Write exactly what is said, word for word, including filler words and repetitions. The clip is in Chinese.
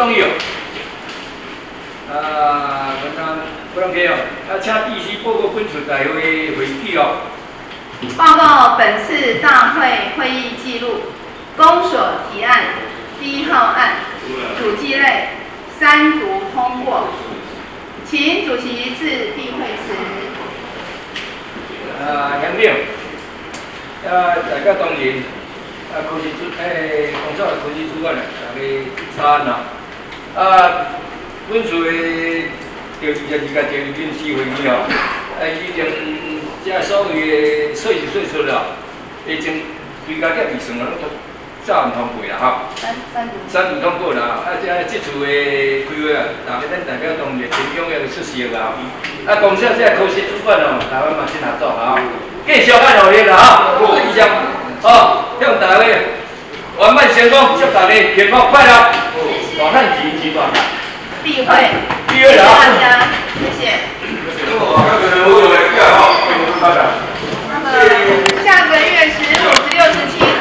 同意哦。啊，文章不能给哦，啊，请必须报告本次大会会议哦。 报告本次大会会议记录，公所提案第一号案，主计类三读通过，请主席致闭会词。 啊，杨定，啊，大家当然，啊，科技主，诶，工作科技主管啊，大家查案啦。啊，本次的第二十二届第二临时会议哦，啊，已经这所有的税是税出了，已经规家业预算啊，拢都照通过啦哈。 三三读。 三读通过啦，啊，这这次的开会啊，大家咱代表当然真踊跃出席啦。啊，公司这科技主管哦，台湾嘛真合作啊，继续按努力啦哈，以上哦，向大家圆满成功，祝大家健康快乐，大汉吉吉大。 闭会， 闭会了啊！ 谢谢大家，谢谢。 我看可能我有人干哈，开始发展。